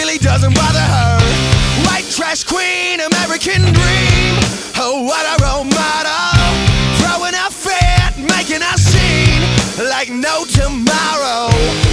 really doesn't bother her. White trash queen, American dream. Oh, what a role model. Throwing her fit, making her scene like no tomorrow.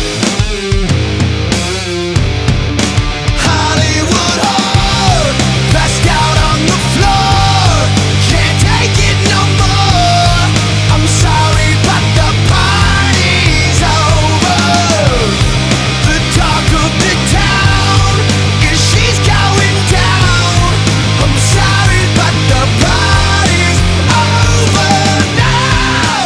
Hollywood whore, passed out on the floor. Can't take it no more. I'm sorry, but the party's over. The talk of the town is she's going down. I'm sorry, but the party's over now.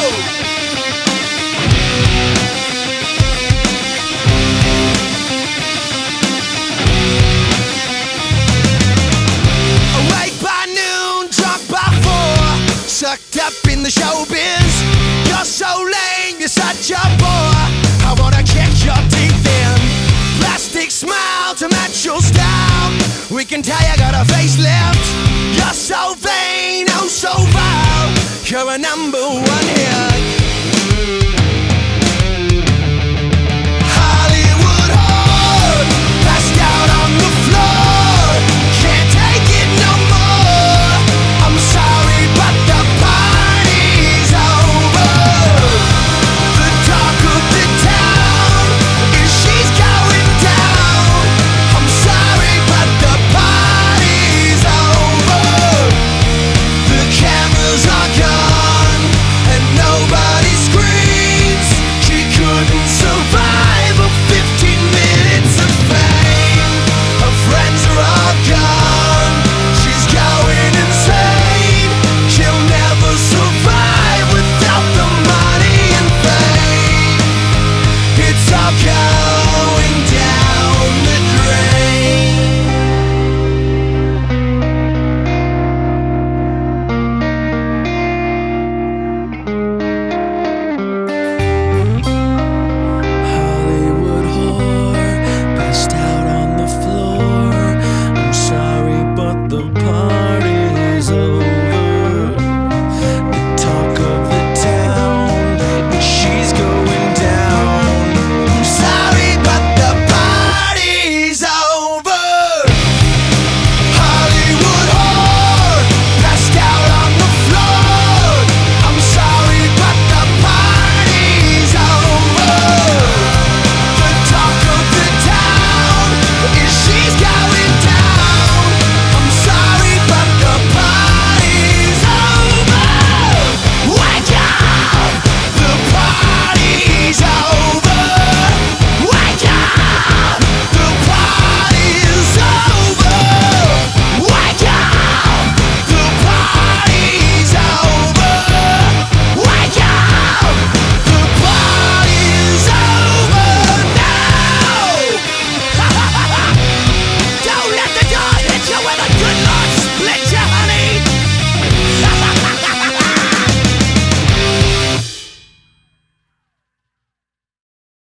Awake by noon, drunk by 4, sucked up in the showbiz. You're so lame, you're such a bore. I wanna kick your teeth in. Plastic smile to match your style. We can tell you got a facelift. You're so vain, oh so vile. You're a number one hit.